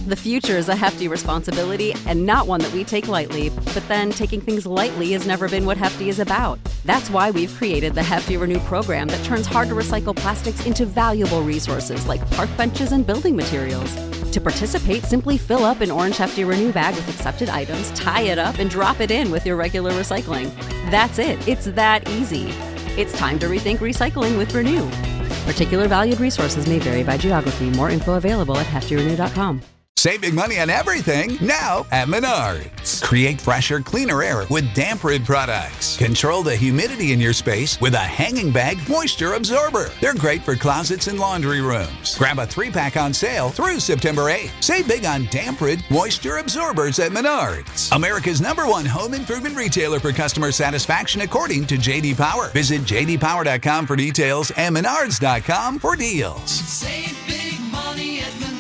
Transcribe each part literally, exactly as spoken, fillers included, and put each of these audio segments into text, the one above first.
The future is a hefty responsibility and not one that we take lightly, but then taking things lightly has never been what Hefty is about. That's why we've created the Hefty Renew program that turns hard-to-recycle plastics into valuable resources like park benches and building materials. To participate, simply fill up an orange Hefty Renew bag with accepted items, tie it up, and drop it in with your regular recycling. That's it. It's that easy. It's time to rethink recycling with Renew. Particular valued resources may vary by geography. More info available at hefty renew dot com. Save big money on everything now at Menards. Create fresher, cleaner air with Damp Rid products. Control the humidity in your space with a hanging bag moisture absorber. They're great for closets and laundry rooms. Grab a three-pack on sale through September eighth. Save big on Damp Rid moisture absorbers at Menards. America's number one home improvement retailer for customer satisfaction according to J D Power. Visit j d power dot com for details and menards dot com for deals. Save big money at Menards.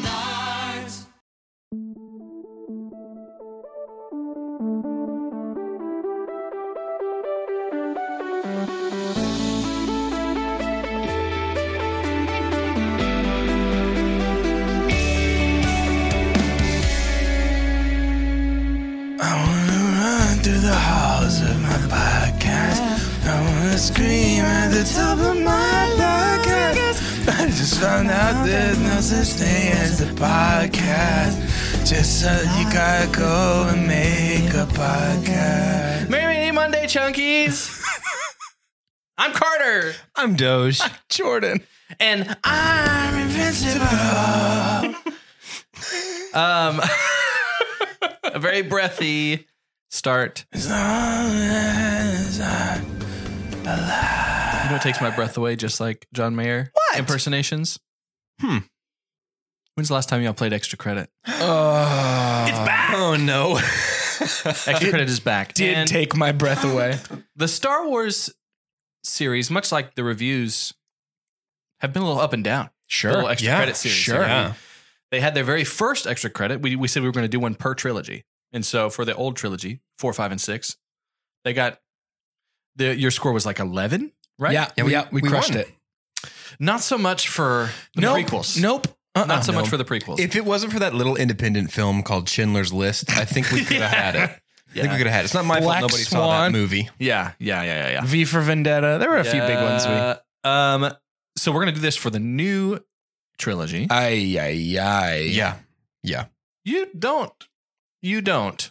Through the halls of my podcast, I wanna scream at the top of my podcast. I just found out there's no such thing as a podcast. Just so you gotta go and make a podcast. Merry Merry Monday, Chunkies. I'm Carter. I'm Doge. I'm Jordan. And I'm invincible. um, a very breathy start. As long as I'm alive. You know what takes my breath away, just like John Mayer? What? Impersonations. Hmm. When's the last time y'all played Extra Credit? Oh, It's back. Oh, no. Extra Credit is back. Did And take my breath away. the Star Wars series, much like the reviews, have been a little up and down. Sure. The little Extra Yeah, Credit series. sure. I mean, Yeah. They had their very first Extra Credit. We, we said we were going to do one per trilogy. And so for the old trilogy, four, five, and six, they got the your score was like eleven, right? Yeah, Yeah, we- yeah, we, we crushed won. it. Not so much for the Nope. prequels. Nope. Uh-uh. Not so no. much for the prequels. If it wasn't for that little independent film called Schindler's List, I think we could have had it. I think we Yeah. could have had it. It's not my Black fault nobody saw Swan. that movie. yeah, yeah, yeah, yeah, yeah. V for Vendetta. There were a few big ones. We. Yeah. Um, so we're gonna do this for the new trilogy. Ay, ay, ay. Yeah. Yeah. You don't. You don't.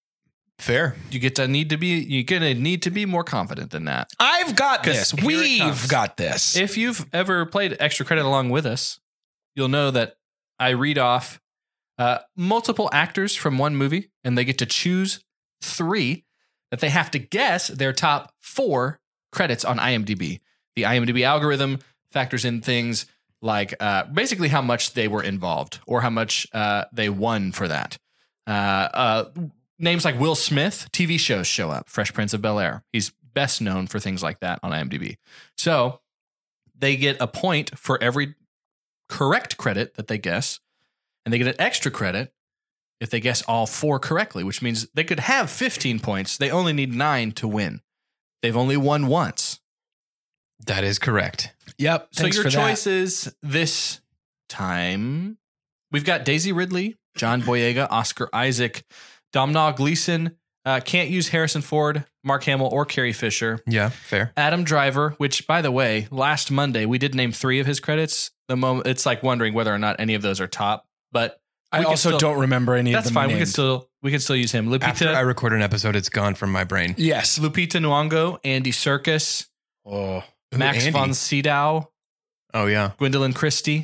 Fair. You get to need to be. You're gonna need to be more confident than that. I've got 'Cause this. here it We've comes. got this. If you've ever played Extra Credit along with us, you'll know that I read off uh, multiple actors from one movie, and they get to choose three that they have to guess their top four credits on IMDb. The IMDb algorithm factors in things like uh, basically how much they were involved or how much uh, they won for that. Uh, uh, names like Will Smith, T V shows show up. Fresh Prince of Bel-Air. He's best known for things like that on IMDb. So they get a point for every correct credit that they guess, and they get an extra credit if they guess all four correctly, which means they could have fifteen points. They only need nine to win. They've only won once. That is correct. Yep. So thanks your for that. choices this time, we've got Daisy Ridley, John Boyega, Oscar Isaac, Domhnall Gleeson, uh, can't use Harrison Ford, Mark Hamill, or Carrie Fisher. Yeah. Fair. Adam Driver, which, by the way, last Monday we did name three of his credits. The moment it's like wondering whether or not any of those are top, but I we can also still- don't remember any of That's them. fine. We can named. still we can still use him. After I Lupita record an episode, it's gone from my brain. Yes. Lupita Nyong'o, Andy Serkis, Oh. Max Andy. von Sydow, Oh, yeah. Gwendolyn Christie,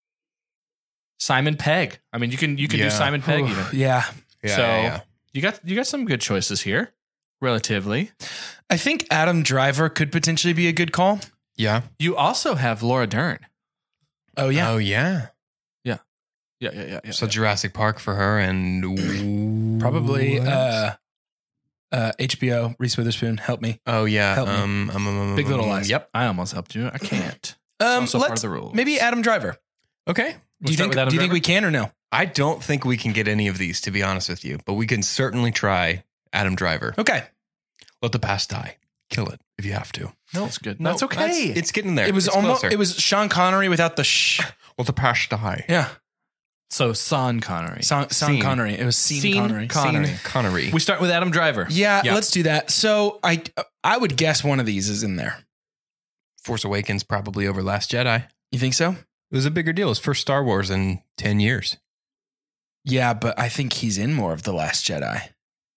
Simon Pegg. I mean, you can you can Yeah. do Simon Pegg even. Yeah. Yeah. So yeah, yeah. you got you got some good choices here, relatively. I think Adam Driver could potentially be a good call. Yeah. You also have Laura Dern. Oh, yeah. Oh, yeah. Yeah, yeah, yeah. yeah. So Jurassic Park for her and Probably What else? uh, uh, H B O, Reese Witherspoon. Help me. Oh yeah. Help me. Um, um, um, um, Big Little um, Lies. Yep. I almost helped you. I can't. Um, also part let's, of the rules. maybe Adam Driver. Okay. Do We'll you start think? with Adam Do you think Driver? we can or no? I don't think we can get any of these, to be honest with you, but we can certainly try Adam Driver. Okay. Let the past die. Kill it if you have to. No, that's good. No, that's okay. it's getting there. It was It's almost. closer. It was Sean Connery without the sh. Let the past die. Yeah. So Sean Connery. Sean, Sean Sean. Connery. It was Sean Sean Connery. Connery. Sean Connery. We start with Adam Driver. Yeah, Yeah. let's do that. So I I would guess one of these is in there. Force Awakens probably over Last Jedi. You think so? It was a bigger deal. It was first Star Wars in ten years. Yeah, but I think he's in more of The Last Jedi.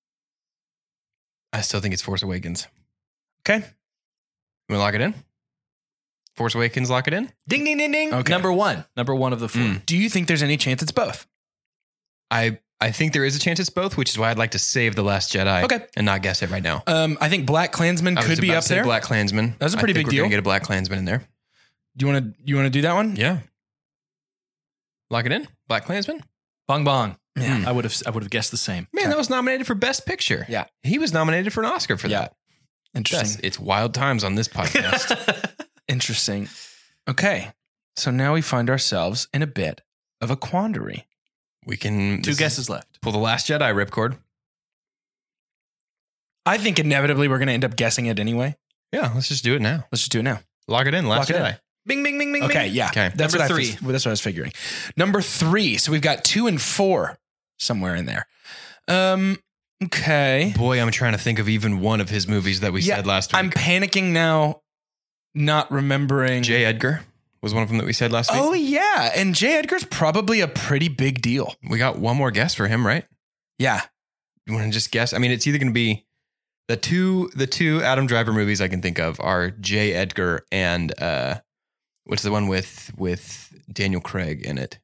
I still think it's Force Awakens. Okay. We lock it in? Force Awakens, lock it in? Ding, ding, ding, ding. Okay. Number one. Number one of the four. Mm. Do you think there's any chance it's both? I I think there is a chance it's both, which is why I'd like to save The Last Jedi Okay. and not guess it right now. Um, I think Black Klansman I was could be about up to say there. Black Klansman. That's a I pretty think big we're gonna deal. get a Black Klansman in there. Do you want to you want to do that one? Yeah. Lock it in? Black Klansman? Bong Bong. Yeah. I would have I would have guessed the same. Man, that was nominated for Best Picture. Yeah. He was nominated for an Oscar for Yeah. that. Interesting. Yes, it's wild times on this podcast. Interesting. Okay. So now we find ourselves in a bit of a quandary. We can Two this is- guesses left. pull the Last Jedi ripcord. I think inevitably we're going to end up guessing it anyway. Yeah, let's just do it now. Let's just do it now. Lock it in. Last Lock it in. Jedi. Bing, bing, bing, bing, Okay, bing. yeah. Okay. That's Number what I three. was- that's what I was figuring. Number three. So we've got two and four somewhere in there. Um. Okay. Boy, I'm trying to think of even one of his movies that we Yeah, said last week. I'm panicking now, not remembering. J. Edgar was one of them that we said last Oh week. yeah, and J. Edgar's probably a pretty big deal. We got one more guess for him, right? Yeah. You want to just guess? I mean, it's either going to be the two the two Adam Driver movies I can think of are J. Edgar and uh, what's the one with with Daniel Craig in it?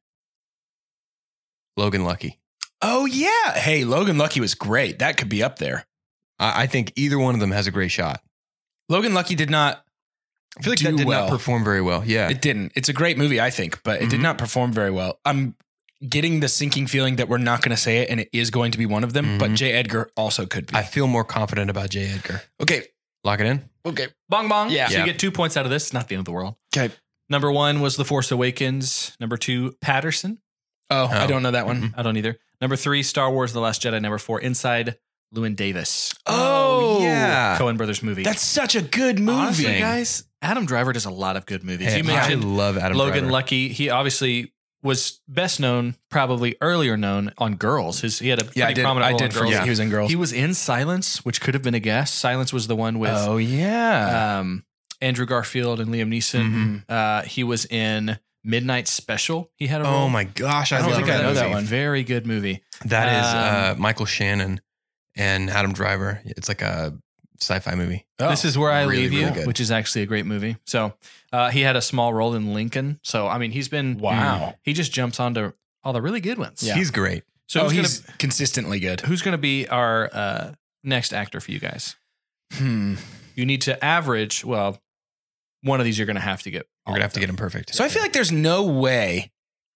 Logan Lucky. Oh yeah. Hey, Logan Lucky was great. That could be up there. I, I think either one of them has a great shot. Logan Lucky did not. I feel like Do that did well. not perform very well. Yeah. It didn't. It's a great movie, I think, but it did Mhm. not perform very well. I'm getting the sinking feeling that we're not going to say it, and it is going to be one of them. But Mhm. J. Edgar also could be. I feel more confident about J. Edgar. okay. Lock it in. Okay. Bong Bong. Yeah. So Yeah. you get two points out of this. It's not the end of the world. Okay. Number one was The Force Awakens. Number two, Patterson. Oh, I Oh. don't know that one. Mhm. I don't either. Number three, Star Wars The Last Jedi. Number four, Inside Llewyn Davis. Oh, yeah. Coen Brothers movie. That's such a good movie. Honestly, guys, Adam Driver does a lot of good movies. Hey, you I mentioned love Adam Logan Driver. Lucky. He obviously was best known, probably earlier known on Girls. His he had a pretty Yeah, I did. prominent I role did in Girls. forget he was in Girls. He was in Silence, which could have been a guess. Silence was the one with oh yeah. um, Andrew Garfield and Liam Neeson. Mhm. Uh, he was in Midnight Special. He had a role. Oh my gosh, I, I don't love think that I know movie. that one. Very good movie. That is uh, Um, Michael Shannon and Adam Driver. It's like a sci-fi movie. Oh, This is Where I really, Leave You, really good. which is actually a great movie. So uh, he had a small role in Lincoln. So I mean, he's been Wow. He just jumps onto all the really good ones. Yeah. He's great. So oh, who's he's gonna consistently good. who's gonna be our uh, next actor for you guys? Hmm. You need to average. Well, one of these you're gonna have to get. We're all gonna of have to get them. him perfect. So I feel like there's no way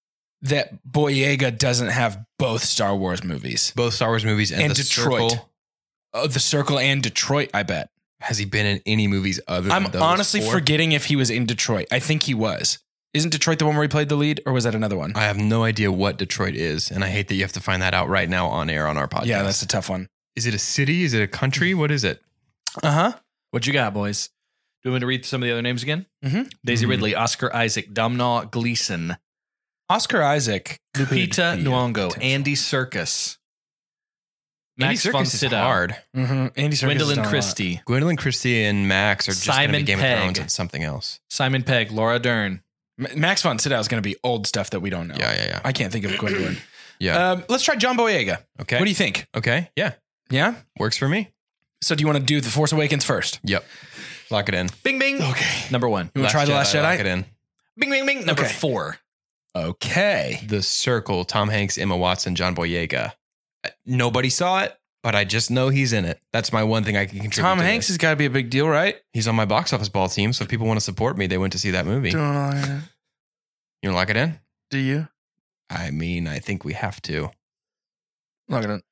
that Boyega doesn't have both Star Wars movies. both Star Wars movies and, And The Detroit. Circle. Oh, The Circle and Detroit, I bet. Has he been in any movies other than I'm those honestly four? forgetting if he was in Detroit. I think he was. Isn't Detroit the one where he played the lead, or was that another one? I have no idea what Detroit is, and I hate that you have to find that out right now on air on our podcast. Yeah, that's a tough one. Is it a city? Is it a country? What is it? Uh huh. What you got, boys? Do you want me to read some of the other names again? Mhm. Daisy Mhm. Ridley, Oscar Isaac, Domhnall Gleeson, Oscar Isaac, Lupita could be a Nyong'o, potential. Andy Serkis, Andy Max von Serkis is Sydow, hard. Mhm. Andy Serkis has done Gwendolyn a lot. Christie, Gwendolyn Christie and Max are just going to Simon be Game Pegg. of Thrones and something else. Simon Pegg, Laura Dern. M- Max von Sydow is going to be old stuff that we don't know. Yeah, yeah, yeah. I can't think of Gwendolyn. Yeah. Um, let's try John Boyega. okay. What do you think? Okay. Yeah. Yeah. Works for me. So do you want to do The Force Awakens first? Yep. Lock it in. Bing, bing. Okay. Number one. You want to try The Last Jedi? Lock it in. Bing, bing, bing. Number Okay. four. Okay. The Circle, Tom Hanks, Emma Watson, John Boyega. Uh, Nobody saw it, but I just know he's in it. That's my one thing I can contribute Tom to Hanks this. has got to be a big deal, right? He's on my box office ball team, so if people want to support me, they went to see that movie. Do You you? want to lock it in? Do you? I mean, I think we have to. Look at it.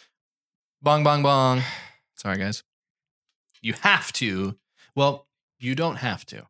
Bong, bong, bong. Sorry, guys. You have to. Well, you don't have to.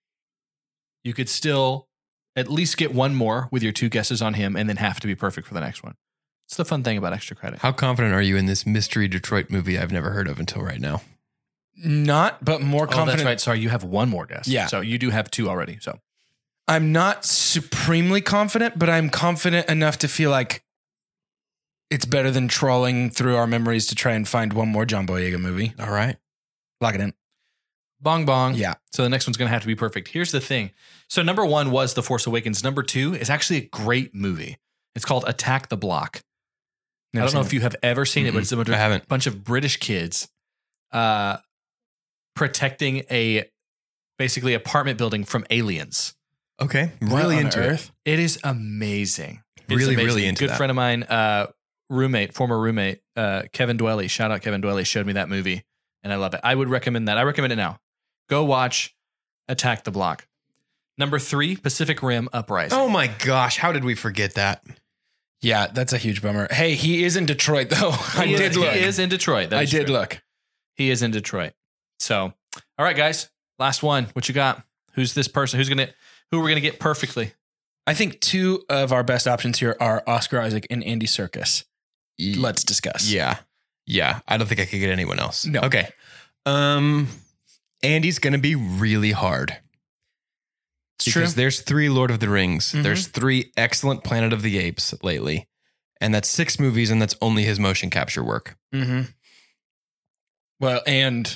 You could still at least get one more with your two guesses on him and then have to be perfect for the next one. It's the fun thing about extra credit. How confident are you in this mystery Detroit movie I've never heard of until right now? Not, but more Oh, confident. that's right. Sorry, you have one more guess. Yeah. So you do have two already. So I'm not supremely confident, but I'm confident enough to feel like it's better than trawling through our memories to try and find one more John Boyega movie. All right. Lock it in. Bong bong. Yeah. So the next one's going to have to be perfect. Here's the thing. So number one was The Force Awakens. Number two is actually a great movie. It's called Attack the Block. Never I don't know seen if you have ever seen it, but it's a bunch I of, haven't. bunch of British kids uh, protecting a basically apartment building from aliens. Okay. What Really on into earth? It is amazing. It's Really, amazing. really into Good that. friend of mine, uh, roommate, former roommate, uh, Kevin Dwelly. Shout out Kevin Dwelly. Showed me that movie, and I love it. I would recommend that. I recommend it now. Go watch Attack the Block. Number three, Pacific Rim Uprising. Oh my gosh. How did we forget that? Yeah, that's a huge bummer. Hey, he is in Detroit though. I He is- did look. He is in Detroit. That I is did true. look. He is in Detroit. So, all right, guys. Last one. What you got? Who's this person? Who's gonna? Who we're gonna get perfectly? I think two of our best options here are Oscar Isaac and Andy Serkis. Let's discuss. Yeah. Yeah. I don't think I could get anyone else. No. Okay. Um, Andy's going to be really hard. It's true. Because there's three Lord of the Rings. Mhm. There's three excellent Planet of the Apes lately. And that's six movies, and that's only his motion capture work. Mm-hmm. Well, and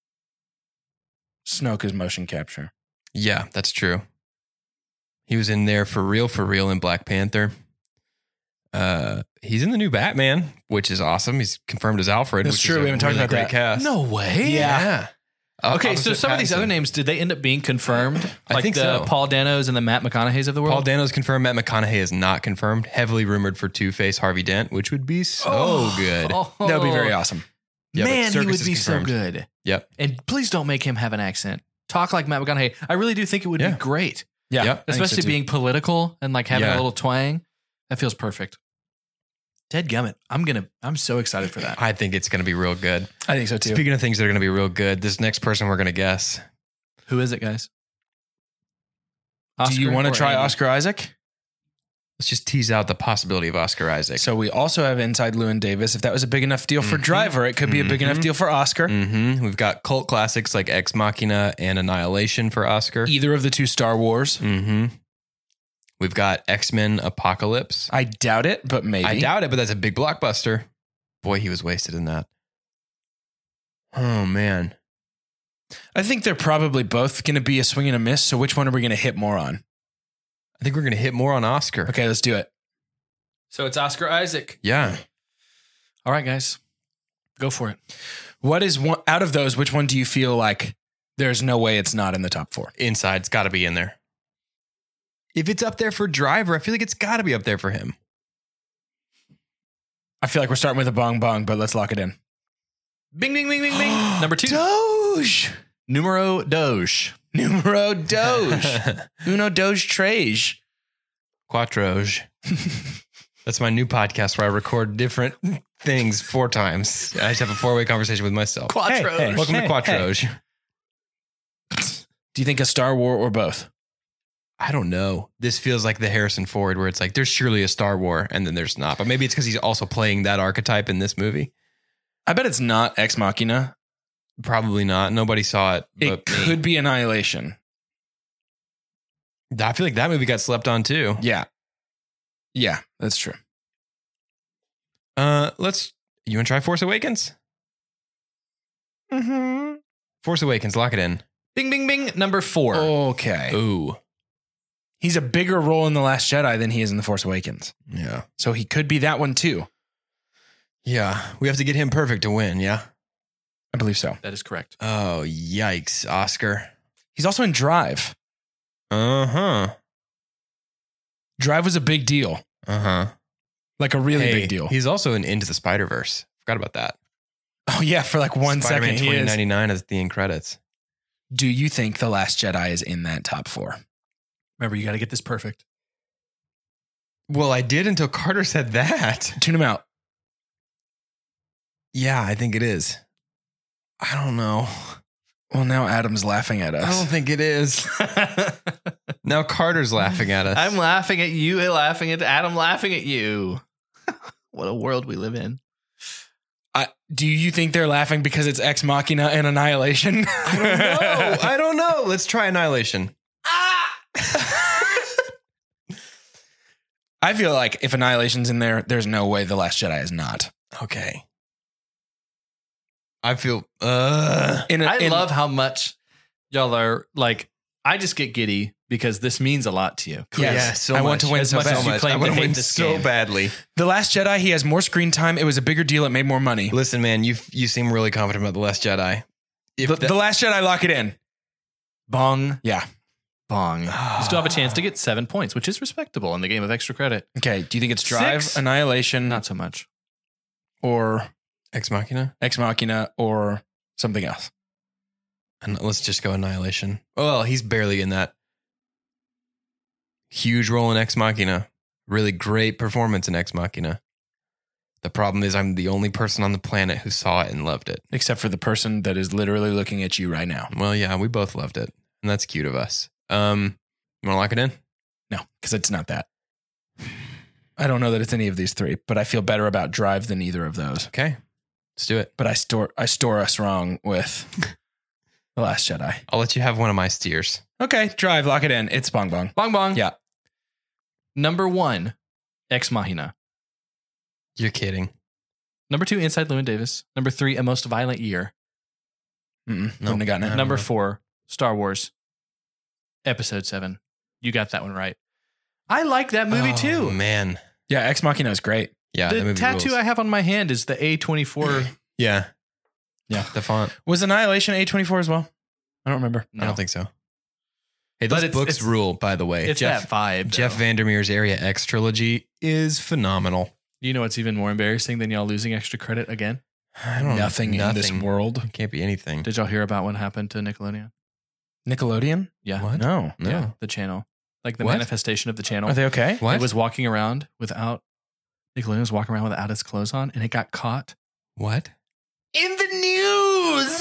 Snoke is motion capture. Yeah, that's true. He was in there for real, for real in Black Panther. Uh, he's in the new Batman, which is awesome. He's confirmed as Alfred. That's which true. Is a We haven't talked really about great that. Cast. No way. Yeah. Uh, Okay, so opposite some of these Pattinson. other names, did they end up being confirmed? I Like think the so. Paul Danos and the Matt McConaughey's of the world? Paul Dano's confirmed. Matt McConaughey is not confirmed. Heavily rumored for Two-Face Harvey Dent, which would be so Oh. good. Oh. That would be very awesome. Yeah, but Man, he Serkis would is be so confirmed. good. Yep. And please don't make him have an accent. Talk like Matt McConaughey. I really do think it would Yeah. be great. Yeah. Yep. I think so, Especially too. being political and like having Yeah. a little twang. That feels perfect. Ted Gummit. I'm gonna I'm so excited for that. I think it's going to be real good. I think so too. Speaking of things that are going to be real good, this next person we're going to guess. Who is it, guys? Do you Oscar want to or try Andy? Oscar Isaac? Let's just tease out the possibility of Oscar Isaac. So we also have Inside Llewyn Davis. If that was a big enough deal for Mhm. Driver, it could be a big enough Mhm. deal for Oscar. Mm-hmm. We've got cult classics like Ex Machina and Annihilation for Oscar. Either of the two Star Wars. Mm-hmm. We've got X-Men Apocalypse. I doubt it, but maybe. I doubt it, but that's a big blockbuster. Boy, he was wasted in that. Oh, man. I think they're probably both going to be a swing and a miss. So which one are we going to hit more on? I think we're going to hit more on Oscar. Okay, let's do it. So it's Oscar Isaac. Yeah. All right, guys. Go for it. What is one out of those? Which one do you feel like there's no way it's not in the top four? Inside's got to be in there. If it's up there for Driver, I feel like it's got to be up there for him. I feel like we're starting with a bong bong, but let's lock it in. Bing, bing, bing, bing, bing. Number two. Doge. Numero Doge. Numero Doge. Uno Doge Trage. Quattroge. That's my new podcast where I record different things four times. I just have a four-way conversation with myself. Quattro. Hey, hey. Welcome to Quattroge. Do you think a Star War or both? I don't know. This feels like the Harrison Ford where it's like there's surely a Star War and then there's not. But maybe it's because he's also playing that archetype in this movie. I bet it's not Ex Machina. Probably not. Nobody saw it. It But me. could be Annihilation. I feel like that movie got slept on too. Yeah. Yeah, that's true. Uh, let's. You want to try Force Awakens? Mm-hmm. Force Awakens. Lock it in. Bing, bing, bing. Number four. Okay. Ooh. He's a bigger role in The Last Jedi than he is in The Force Awakens. Yeah. So he could be that one too. Yeah. We have to get him perfect to win. Yeah. I believe so. That is correct. Oh, yikes, Oscar. He's also in Drive. Uh huh. Drive was a big deal. Uh huh. Like a really big deal. He's also in Into the Spider Verse. Forgot about that. Oh, yeah, for like one Spider-Man second. He twenty is. ninety-nine as the end credits. Do you think The Last Jedi is in that top four? Remember, you got to get this perfect. Well, I did until Carter said that. Tune him out. Yeah, I think it is. I don't know. Well, now Adam's laughing at us. I don't think it is. Now Carter's laughing at us. I'm laughing at you, laughing at Adam, laughing at you. What a world we live in. I, do you think they're laughing because it's Ex Machina and Annihilation? I don't know. I don't know. Let's try Annihilation. I feel like if Annihilation's in there, there's no way The Last Jedi is not. Okay. I feel. Uh, In a, I in, love how much y'all are like, I just get giddy because this means a lot to you. Yes. yeah, so I much. want to win As so much bad. as you claim I want to to hate win this so game. badly. The Last Jedi, he has more screen time. It was a bigger deal. It made more money. Listen, man, you you seem really confident about The Last Jedi. If The, that- the Last Jedi, lock it in. Bong, Yeah. bong. You still have a chance to get seven points, which is respectable in the game of extra credit. Okay. Do you think it's Drive, Six. Annihilation, Not so much. or Ex Machina, Ex Machina, or something else? and let's just go Annihilation. Well, he's barely in that. Huge role in Ex Machina. Really great performance in Ex Machina. The problem is, I'm the only person on the planet who saw it and loved it. Except for the person that is literally looking at you right now. Well, yeah, we both loved it, and that's cute of us. Um, you want to lock it in? No, because it's not that. I don't know that it's any of these three, but I feel better about Drive than either of those. Okay, let's do it. But I store I store us wrong with The Last Jedi. I'll let you have one of my steers. Okay, Drive, lock it in. It's Bong Bong. Bong, bong. Yeah. Number one, Ex Machina. You're kidding. Number two, Inside Llewyn Davis. Number three, A Most Violent Year. Mm-mm, No. wouldn't have gotten it. No. Number four, Star Wars, Episode seven. You got that one right. I like that movie Oh, too. man. Yeah, Ex Machina is great. Yeah, the The movie tattoo rules. I have on my hand is the A twenty-four. Yeah. Yeah. The font. Was Annihilation A twenty-four as well? I don't remember. I don't think so. Hey, But those it's- books it's- rule, by the way. It's Jeff, that vibe. Jeff though. Vandermeer's Area X trilogy is phenomenal. You know what's even more embarrassing than y'all losing extra credit again? I don't Nothing, in this world. It can't be anything. Did y'all hear about what happened to Nickelodeon? Nickelodeon? Yeah. What? No. No. Yeah. The channel. Like the What? manifestation of the channel. Are they okay? What? It was walking around without, Nickelodeon was walking around without its clothes on and it got caught. What? In the news!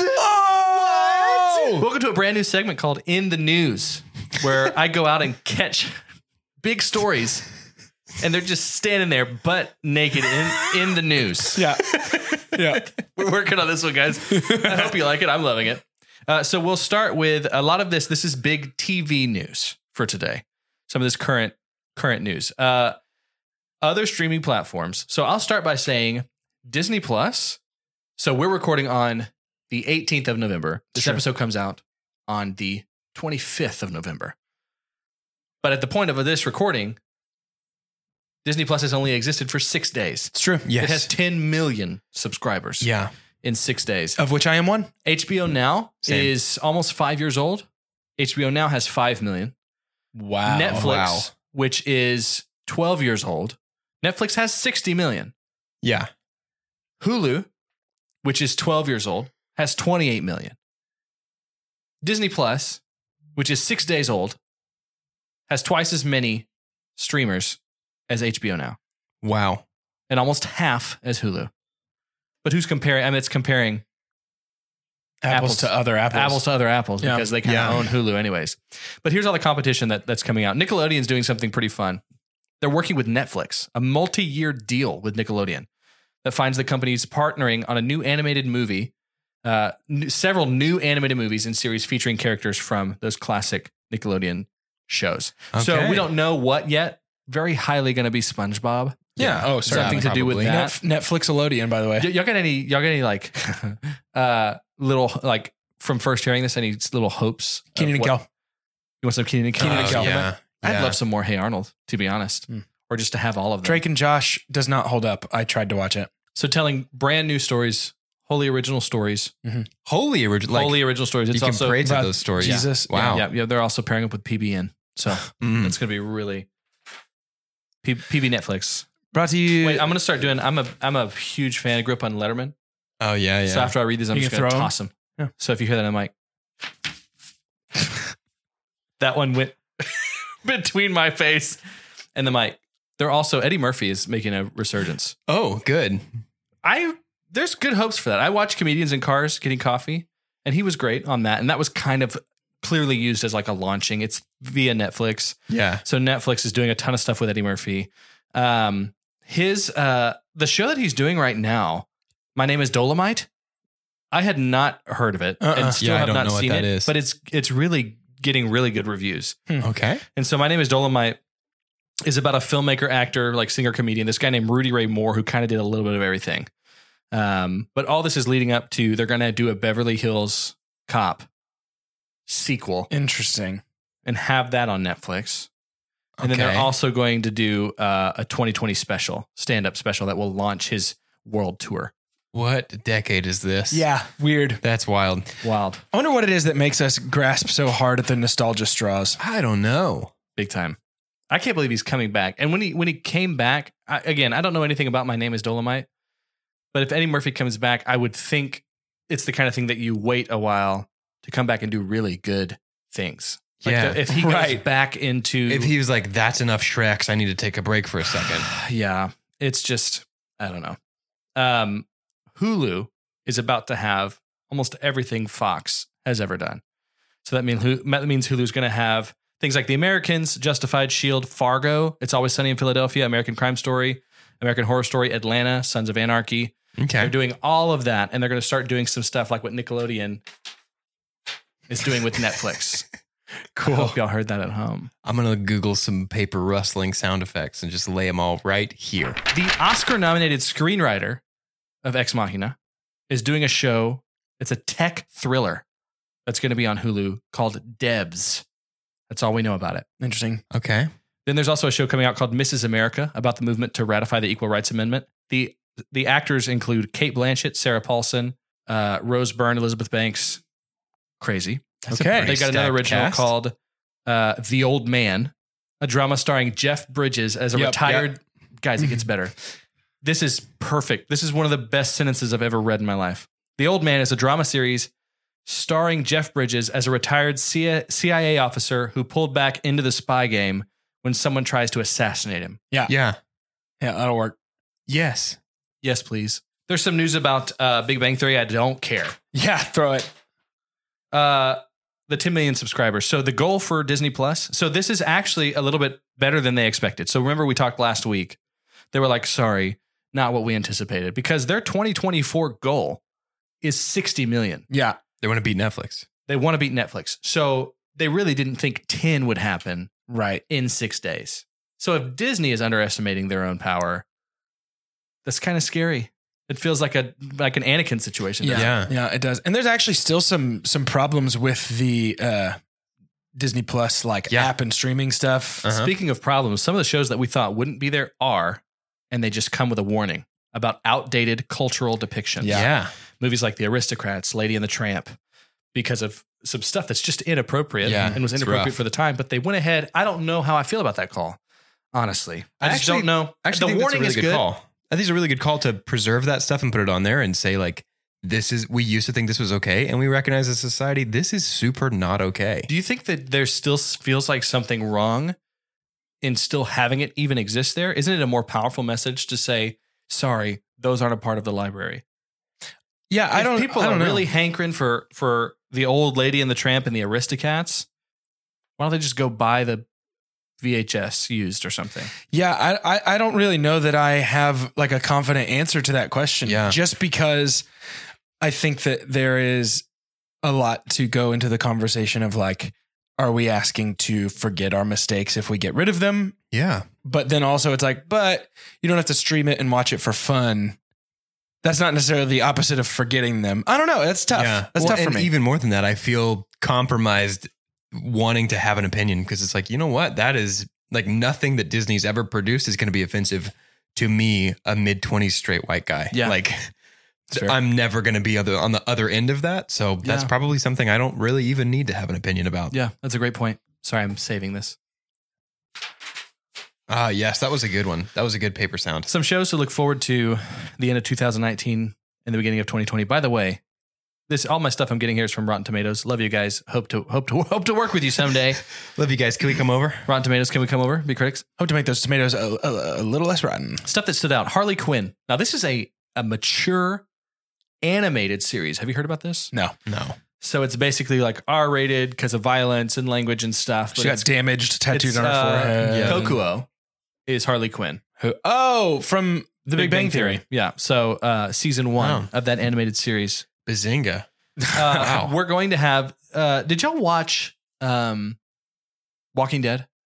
Oh! Welcome to a brand new segment called In the News, where I go out and catch big stories and they're just standing there butt naked in, in the news. Yeah. Yeah. We're working on this one, guys. I hope you like it. I'm loving it. Uh, so we'll start with a lot of this. This is big T V news for today. Some of this current current news. Uh, other streaming platforms. So I'll start by saying Disney Plus. So we're recording on the eighteenth of November. This Sure. episode comes out on the twenty-fifth of November. But at the point of this recording, Disney Plus has only existed for six days. It's true. Yes. It has ten million subscribers Yeah. in six days. Of which I am one. H B O Now Same. is almost five years old. H B O Now has five million. Wow. Netflix, wow. which is twelve years old, Netflix has sixty million. Yeah. Hulu, which is twelve years old, has twenty-eight million. Disney Plus, which is six days old, has twice as many streamers as H B O Now Wow. and almost half as Hulu. But who's comparing? I mean, it's comparing Apples, Apples. to other apples. apples to other apples Yeah. because they kind of Yeah. own Hulu anyways. But here's all the competition that, that's coming out. Nickelodeon's doing something pretty fun. They're working with Netflix, a multi-year deal with Nickelodeon that finds the companies partnering on a new animated movie, uh, n- several new animated movies and series featuring characters from those classic Nickelodeon shows. So Okay. we don't know what yet. Very highly going to be SpongeBob. Yeah. Oh, Something certainly. to do with probably. that. Netf- Netflixolodian, by the way. Y- y'all got any? Y'all got any like uh, little like from first hearing this? Any little hopes? of Keenan and what- Kel. You want some Keenan and Kel? Keenan and Oh, Kel. yeah. I'd Yeah. love some more Hey Arnold, to be honest, Hmm. or just to have all of them. Drake and Josh does not hold up. I tried to watch it. So telling brand new stories, wholly original stories, Holy original. Like, wholly original stories. you It's can also pray to about those stories. Jesus. Wow. yeah, yeah. They're also pairing up with P B N, so Mm. it's gonna be really P- PB Netflix. Brought to you. Wait, I'm gonna start doing. I'm a I'm a huge fan. I grew up on Letterman. Oh, yeah, yeah. So after I read these, I'm You just can gonna throw 'em? toss them. Yeah. So if you hear that, I'm like, that one went between my face and the mic. They're also Eddie Murphy is making a resurgence. oh, good. I there's good hopes for that. I watched comedians in cars getting coffee, and he was great on that. And that was kind of clearly used as like a launching. It's via Netflix. Yeah. So Netflix is doing a ton of stuff with Eddie Murphy. Um, his uh, the show that he's doing right now, My Name is Dolomite. I had not heard of it Uh-uh. and still Yeah, I have don't not know what seen that it, is. but it's it's really getting really good reviews. Okay. And so My Name is Dolomite is about a filmmaker, actor, like singer, comedian. This guy named Rudy Ray Moore, who kind of did a little bit of everything. Um, but all this is leading up to they're going to do a Beverly Hills Cop sequel Interesting. and have that on Netflix. And then Okay. they're also going to do uh, a twenty twenty special, stand-up special that will launch his world tour. What decade is this? Yeah, weird. That's wild. Wild. I wonder what it is that makes us grasp so hard at the nostalgia straws. I don't know. Big time. I can't believe he's coming back. And when he when he came back, I, again, I don't know anything about My Name is Dolomite, but if Eddie Murphy comes back, I would think it's the kind of thing that you wait a while to come back and do really good things. Like Yeah. the- if he goes Right. back into If he was like, that's enough Shreks, I need to take a break for a second. yeah, it's just I don't know. Um, Hulu is about to have almost everything Fox has ever done. So that means that means Hulu's going to have things like The Americans, Justified, Shield, Fargo, It's Always Sunny in Philadelphia, American Crime Story, American Horror Story, Atlanta, Sons of Anarchy. Okay. They're doing all of that, and they're going to start doing some stuff like what Nickelodeon is doing with Netflix. Cool. I hope y'all heard that at home. I'm going to Google some paper rustling sound effects and just lay them all right here. The Oscar-nominated screenwriter of Ex Machina is doing a show. It's a tech thriller that's going to be on Hulu called Debs. That's all we know about it. Interesting. Okay. Then there's also a show coming out called Missus America about the movement to ratify the Equal Rights Amendment. The the actors include Kate Blanchett, Sarah Paulson, uh, Rose Byrne, Elizabeth Banks. Crazy. That's a Okay. pretty They got another stacked original cast. called uh, The Old Man, a drama starring Jeff Bridges as a Yep, retired. Guys, it gets better. This is perfect. This is one of the best sentences I've ever read in my life. The Old Man is a drama series starring Jeff Bridges as a retired C I A officer who pulled back into the spy game when someone tries to assassinate him. Yeah. Yeah, that'll work. Yes. Yes, please. There's some news about uh, Big Bang Theory. I don't care. Yeah, throw it. Uh, the ten million subscribers. So the goal for Disney Plus. So this is actually a little bit better than they expected. So remember we talked last week. They were like, sorry, not what we anticipated, because their twenty twenty-four goal is sixty million. Yeah. They want to beat Netflix. They want to beat Netflix. So they really didn't think ten would happen Right. in six days. So if Disney is underestimating their own power, that's kind of scary. It feels like a like an Anakin situation. Yeah. Yeah. Yeah, it does. And there's actually still some some problems with the uh, Disney Plus like Yeah. app and streaming stuff. Uh-huh. Speaking of problems, some of the shows that we thought wouldn't be there are, and they just come with a warning about outdated cultural depictions. Yeah. Yeah. Movies like The Aristocrats, Lady and the Tramp, because of some stuff that's just inappropriate Yeah, and was it's inappropriate rough. for the time. But they went ahead. I don't know how I feel about that call, honestly. I, I just actually- don't know. I actually the think warning that's a is really good, good. call. I think it's a really good call to preserve that stuff and put it on there and say like, this is, we used to think this was okay. And we recognize as a society, this is super not okay. Do you think that there still feels like something wrong in still having it even exist there? Isn't it a more powerful message to say, sorry, those aren't a part of the library? Yeah, I If don't. people I don't are know. really hankering for for the old Lady and the Tramp and the Aristocats, why don't they just go buy the V H S used or something? Yeah, I, I I don't really know that I have like a confident answer to that question. Yeah. Just because I think that there is a lot to go into the conversation of like, are we asking to forget our mistakes if we get rid of them? Yeah. But then also it's like, but you don't have to stream it and watch it for fun. That's not necessarily the opposite of forgetting them. I don't know. That's tough. Yeah. That's Well, tough for and me. even more than that, I feel compromised wanting to have an opinion because it's like, you know what? That is like nothing that Disney's ever produced is going to be offensive to me, a mid twenties straight white guy. Yeah. Like fair. I'm never going to be on the, on the other end of that. So that's Yeah. probably something I don't really even need to have an opinion about. Yeah, that's a great point. Sorry, I'm saving this. Ah, yes, that was a good one. That was a good paper sound. Some shows to look forward to the end of two thousand nineteen and the beginning of twenty twenty. By the way, this all my stuff I'm getting here is from Rotten Tomatoes. Love you guys. Hope to hope to hope to work with you someday. Love you guys. Can we come over? Rotten Tomatoes, can we come over? Be critics. Hope to make those tomatoes a, a, a little less rotten. Stuff that stood out. Harley Quinn. Now this is a a mature animated series. Have you heard about this? No. No. So it's basically like R rated because of violence and language and stuff. She but got it's, damaged tattooed it's, on her uh, forehead. Kokuo is Harley Quinn. Who- Oh, from The Big, Bang, Theory. Yeah. So uh, season one Wow. of that animated series. Bazinga. Uh, Wow. We're going to have. Uh, did y'all watch um, Walking Dead?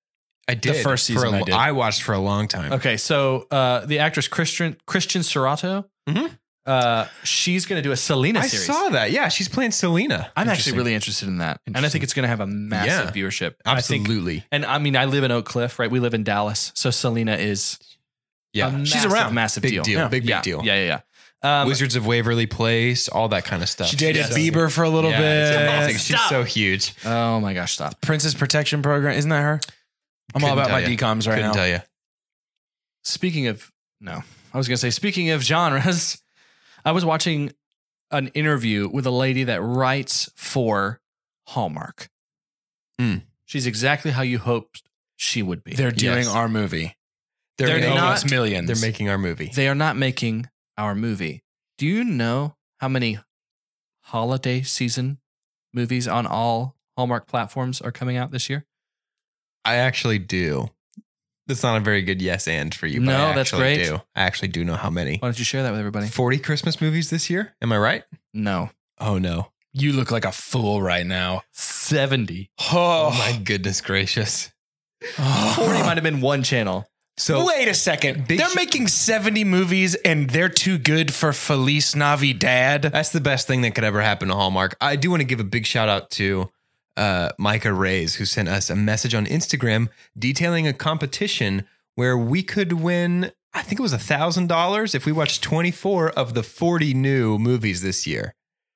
I did. The first season for a, I did. I watched for a long time. Okay, so uh, the actress Christian Christian Serrato, Mhm. uh, she's going to do a Selena I series. saw that. Yeah, she's playing Selena. I'm actually Interesting. really interested in that, and I think it's going to have a massive Yeah. viewership. I think, Absolutely. and I mean, I live in Oak Cliff, right? We live in Dallas, so Selena is Yeah. a She's massive, around. massive Big deal, deal. Yeah. Big, big yeah. deal. Yeah, yeah, yeah. Um, Wizards of Waverly Place, all that kind of stuff. She dated She's- Bieber for a little Yeah, it's bit. amazing. She's Stop. so huge. oh my gosh, stop! Princess Protection Program. Isn't that her? I'm all Couldn't about tell my ya. D COMs right Couldn't now. tell you. Speaking of no, I was going to say speaking of genres, I was watching an interview with a lady that writes for Hallmark. Mm. She's exactly how you hoped she would be. They're doing Yes. our movie. They're, They're making, not- Almost millions. they're making our movie. They are not making our movie. Do you know how many holiday season movies on all Hallmark platforms are coming out this year? I actually do. That's not a very good yes and for you. But No, I that's actually great. Do. I actually do know how many. Why don't you share that with everybody? forty Christmas movies this year. Am I right? No. Oh no. You look like a fool right now. seventy. Oh my goodness gracious. forty might have been one channel. So Wait a second. Big They're sh- making seventy movies and they're too good for Feliz Navidad. that's the best thing that could ever happen to Hallmark. I do want to give a big shout out to uh, Micah Reyes, who sent us a message on Instagram detailing a competition where we could win, I think it was a thousand dollars if we watched twenty-four of the forty new movies this year.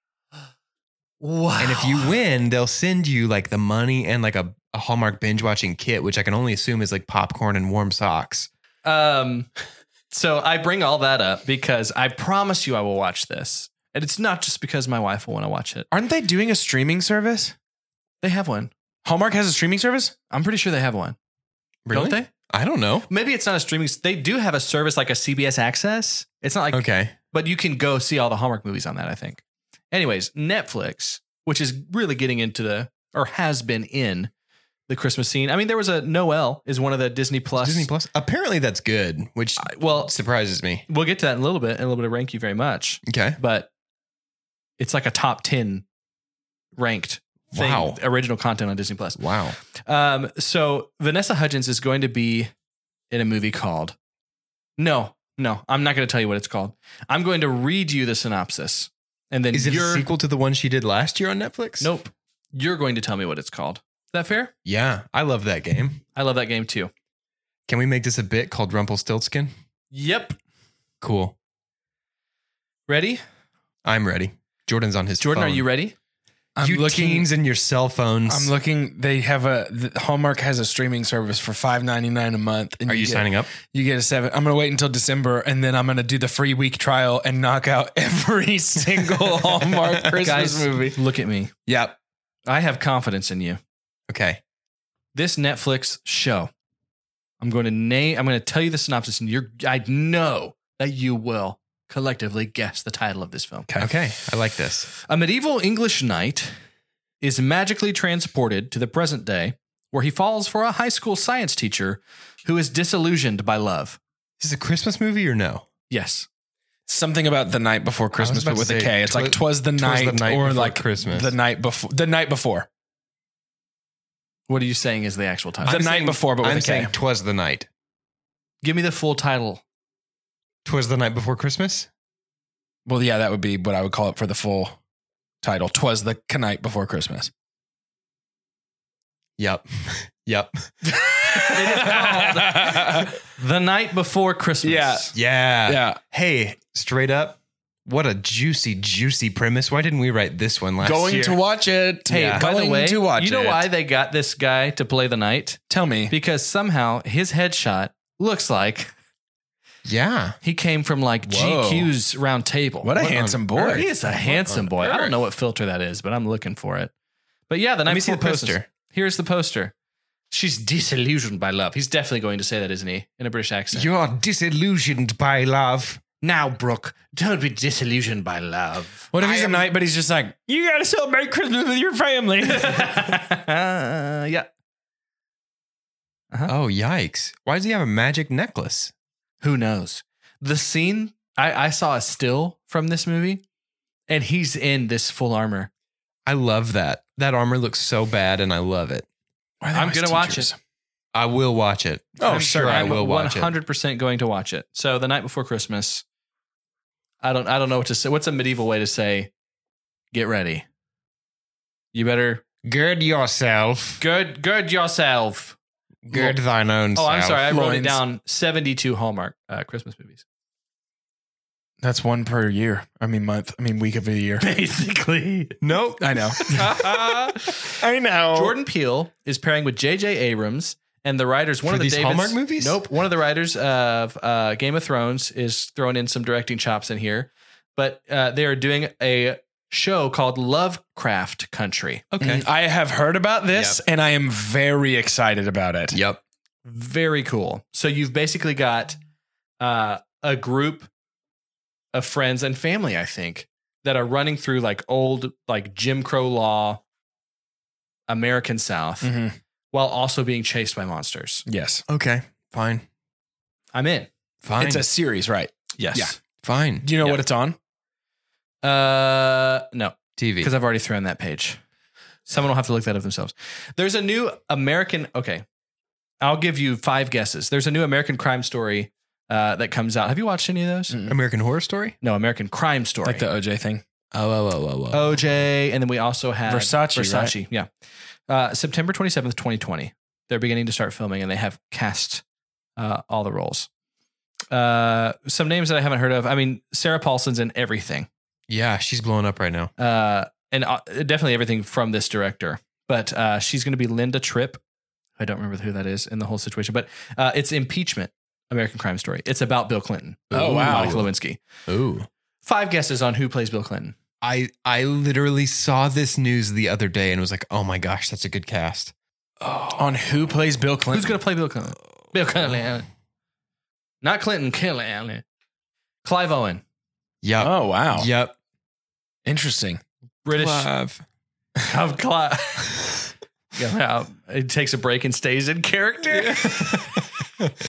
Wow. And if you win, they'll send you like the money and like a, a Hallmark binge watching kit, which I can only assume is like popcorn and warm socks. Um, so I bring all that up because I promise you I will watch this. And it's not just because my wife will want to watch it. Aren't they doing a streaming service? They have one. Hallmark has a streaming service? I'm pretty sure they have one. Really? Don't they? I don't know. Maybe it's not a streaming. They do have a service like a C B S Access. It's not like, Okay. but you can go see all the Hallmark movies on that, I think. Anyways, Netflix, which is really getting into the, or has been in the Christmas scene. I mean, there was a Noel is one of the Disney Plus. Disney Plus. Apparently that's good, which Well, surprises me. we'll get to that in a little bit, and a little bit of rank you very much. Okay. But it's like a top ten ranked thing, Wow. original content on Disney Plus. Wow. Um, so Vanessa Hudgens is going to be in a movie called, no, no, I'm not going to tell you what it's called. I'm going to read you the synopsis. And then Is it you're, a sequel to the one she did last year on Netflix? Nope. You're going to tell me what it's called. Is that fair? Yeah, I love that game. I love that game too. Can we make this a bit called Rumpelstiltskin? Yep. Cool. Ready? I'm ready. Jordan's on his Jordan, phone. are you ready? I'm you looking. teens and your cell phones. I'm looking. They have a the, Hallmark has a streaming service for five ninety-nine a month. And Are you get- signing up? You get a seven. I'm gonna wait until December, and then I'm gonna do the free week trial and knock out every single Hallmark Christmas Guys, movie. look at me. Yep. I have confidence in you. Okay. This Netflix show, I'm going to name, I'm going to tell you the synopsis, and you're, I know that you will collectively guess the title of this film. Okay. I like this. A medieval English knight is magically transported to the present day where he falls for a high school science teacher who is disillusioned by love. Is this a Christmas movie or no? Yes. Something about the night before Christmas, about but with to a say, K. It's like twas- twas the twas night, the night or before like Christmas. the night before. The night before. What are you saying is the actual title? The I'm night saying- before, but with I'm a K. saying twas the night. Give me the full title. Twas the night before Christmas? Well, yeah, that would be what I would call it for the full title. Twas the night before Christmas. Yep. Yep. The Night Before Christmas. Yeah. Yeah. Yeah. Hey, straight up, what a juicy, juicy premise. Why didn't we write this one last Going year? to watch it. Hey, Yeah. by Going the way, to watch you know it. why they got this guy to play the knight? Tell me. Because somehow his headshot looks like Yeah. he came from like Whoa. G Q's round table. What a What handsome on boy. earth? He is a handsome on boy. I don't earth? know what filter that is, but I'm looking for it. But yeah, the night me see before the Christmas. poster. Here's the poster. She's disillusioned by love. He's definitely going to say that, isn't he? In a British accent. You're disillusioned by love. Now, Brooke, don't be disillusioned by love. What if I he's am- a knight, but he's just like, you got to celebrate Christmas with your family. uh, yeah. Oh, yikes. Why does he have a magic necklace? Who knows? The scene, I, I saw a still from this movie, and he's in this full armor. I love that. That armor looks so bad and I love it. Why are they I'm always going to watch teachers? it. I will watch it. Oh, I'm sure, sure I I'm will watch one hundred percent going to watch it. So the night before Christmas, I don't I don't know what to say. What's a medieval way to say get ready? You better it. Gird yourself. gird gird yourself. Gird thine own Oh, self. I'm sorry. I wrote it Loins. down. seventy-two Hallmark uh, Christmas movies. That's one per year. I mean, month. I mean, week of the year. Basically. Nope. I know. I know. Jordan Peele is pairing with J J Abrams, and the writers, one For of the these Davids, Hallmark movies? Nope. One of the writers of uh, Game of Thrones is throwing in some directing chops in here, but uh, they are doing a show called Lovecraft Country. Okay. Mm, I have heard about this, and I am very excited about it. Yep. Very cool. So you've basically got uh, a group of friends and family, I think, that are running through like old, like Jim Crow law, American South, Mhm. while also being chased by monsters. Yes. Okay. Fine. I'm in. Fine. It's a series, right? Yes. Yeah. Fine. Do you know Yeah. what it's on? Uh, no, T V. because I've already thrown that page. Someone will have to look that up themselves. There's a new American. Okay, I'll give you five guesses. There's a new American crime story uh, that comes out. Have you watched any of those? Mm. American Horror Story? No, American Crime Story. Like the O J thing. Oh, oh, oh, oh, oh. O J, and then we also have Versace, Versace, yeah. Uh, September twenty-seventh, twenty twenty. They're beginning to start filming, and they have cast uh, all the roles. Uh, some names that I haven't heard of. I mean, Sarah Paulson's in everything. Yeah, she's blowing up right now. Uh, and uh, definitely everything from this director. But uh, she's going to be Linda Tripp. I don't remember who that is in the whole situation, but uh, it's Impeachment, American Crime Story. It's about Bill Clinton. Oh, wow. Monica Lewinsky. Ooh. Five guesses on who plays Bill Clinton. I I literally saw this news the other day and was like, oh my gosh, that's a good cast. On who plays Bill Clinton? Who's going to play Bill Clinton? Bill Clinton. Not Clinton, Clinton. Clive Owen. Yep. Oh, wow. Yep. Interesting. British. Clive. Of Clive. Yeah, he takes a break and stays in character.